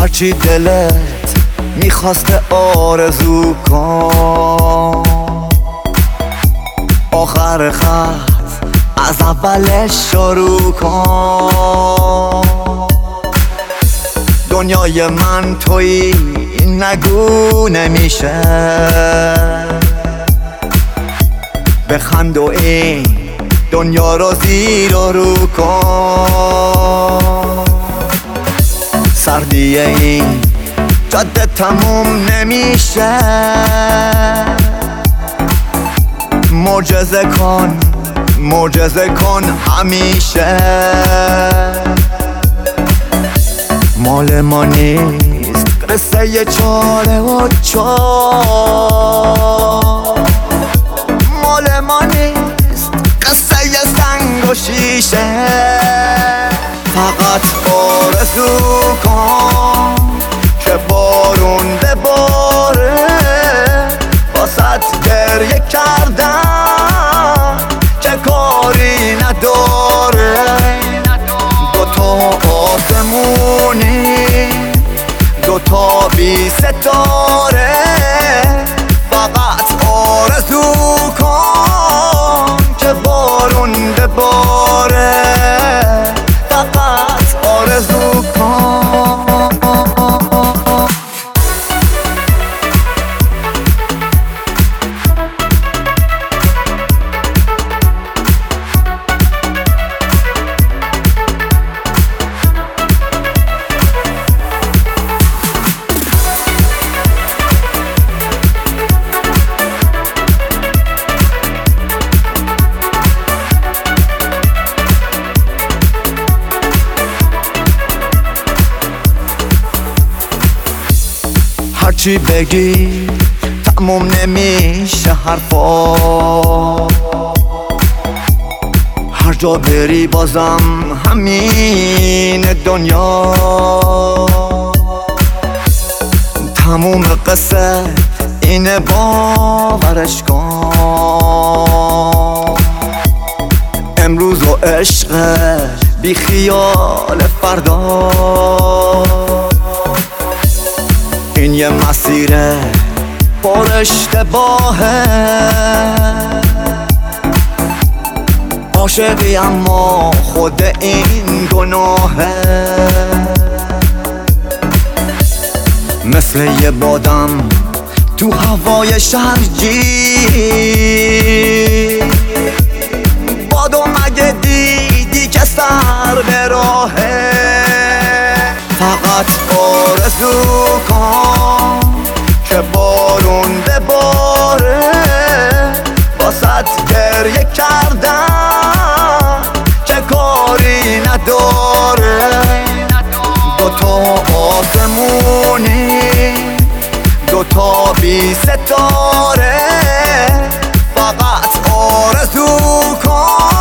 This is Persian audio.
هرچی دلت میخواسته آرزو کن، آخر خط از اولش شروع کن. دنیای من تویی نگو نمیشه، بخند و این دنیا رو زیر و رو کن. سردی این جاده تموم نمیشه، معجزه کن معجزه کن همیشه. مال ما نیست قصه چاره و چار، مال ما نیست قصه سنگ و شیشه. فقط آرزو کن که بارون بباره، واسط گریه کردن که کاری نداره. دوتا آسمونی دوتا بی ستاره، فقط آرزو کن که بارون بباره، فقط آرزو کن. هرچی بگی تموم نمیشه حرفا، هر جا بری بازم همین دنیا. تموم قصه اینه باورش کن، امروز و عشق بی خیال فردا. این یه مسیره پر اشتباهه، عاشقی اما خود این گناهه. مثل یه بادم تو هوای شرجی، بادو مگه دیدی که سر به راهه. فقط آرزو کن که بارون بباره، واسط گریه کردن که کاری نداره. دوتا آسمونی دوتا بی ستاره، فقط آرزو کن